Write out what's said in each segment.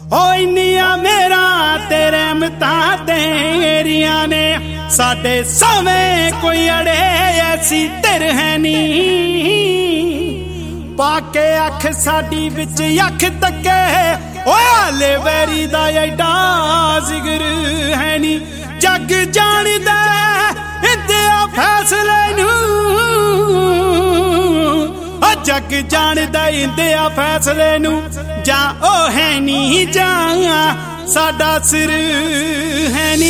ओ इन्नियां मेरा तेरे मता तेरियां ने साडे सावें कोई अड़े ऐसी तिर है नी पाके अख साडी विच अख तके ओ हाले वैरी दा एडा जिगर है नी जग जाणदा इंदिया फैसले नू जग जाणदा इंदिया फैसले नू जा ओ है नी जा साडा सिर है नी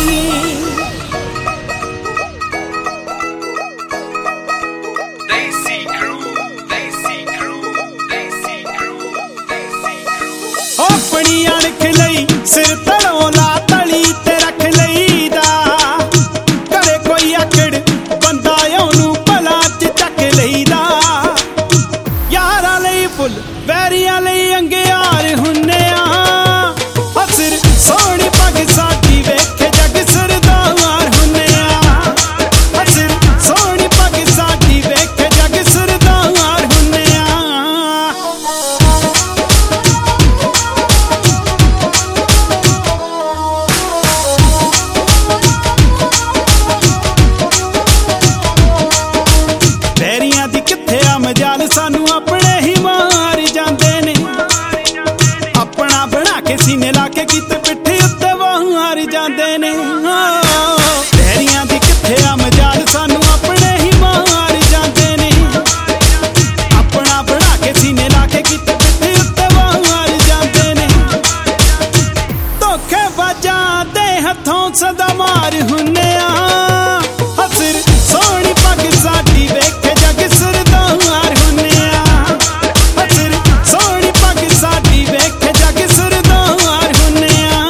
अपनी अणख लई सिर तलों ला तली ते रख लईदा करे कोई आकड़ बंदा ओनू भला च चक लईदा यारा लई फुल वैरियां लई अंगियार हुन्ने आ सिर सोहनी पग साडी वेखे जग सरदार हुन्ने आ सिर सोहनी पग साडी वेखे जग सरदार हुन्ने वैरियां दी किथे आ मजाल सानू अपने ही मार जांदे ने अपना बना के सीने ला के किते पिट्ठे उत्ते वार जांदे ने वैरियां दी किथे आ मजाल सानू अपने ही मार जांदे ने अपना बना के सीने ला के किते पिट्ठे उत्ते वार जांदे ने धोखे बाजां दे हथों सदा मार हुन्ने आ सिर सोहनी पग साडी वेखे जग सरदार हुन्ने आ सिर सोहनी पग साडी वेखे जग सरदार हुन्ने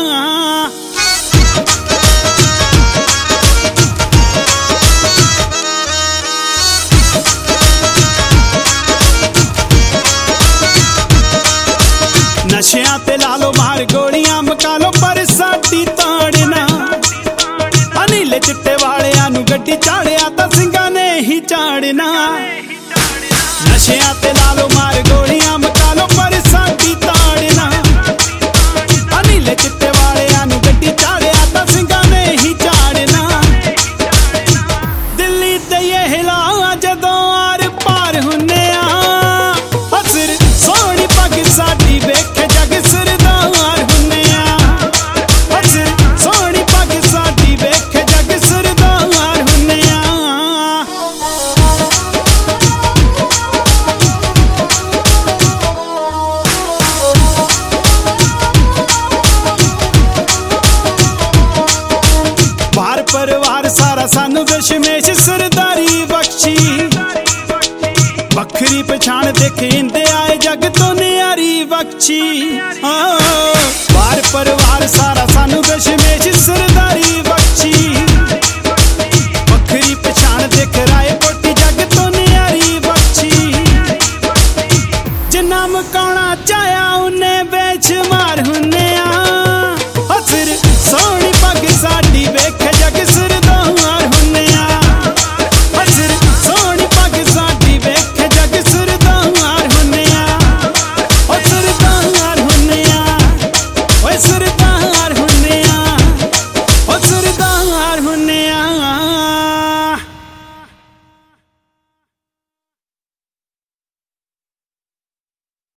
नशियां ते ला लो मार गोलियां मका लो पर साडी ताड़ना अनिल चिट्टे वालियां नू गड्डी चाड़िया तां ਸਿੰਘਾਂ ने ही चाड़ना नशियां ते ला लो मार गोलियां मका लो पर साडी ताड़ना अनिल चिट्टे वालियां नू गड्डी चाड़िया तां ਸਿੰਘਾਂ ने ही चाड़ना दिल्ली ते ये हिला जदों आर पार हुन्ने आ सिर सोहनी पग साडी वेखे जग सरदार हुन्ने आ सिर सोहनी पग साडी वेखे जग सरदार हुन्ने बार परिवार सारा सानू दशमेश सरदारी बख्शी बखरी पछाण देखे इंदे आए जग तो न्यारी बख्शी बार परिवार सारा सानू दशमेश सरदारी बख्शी बखरी पछाण देख राय कोटी जग तो न्यारी बख्शी जिन्ना मकाना चाया उन्हें बेच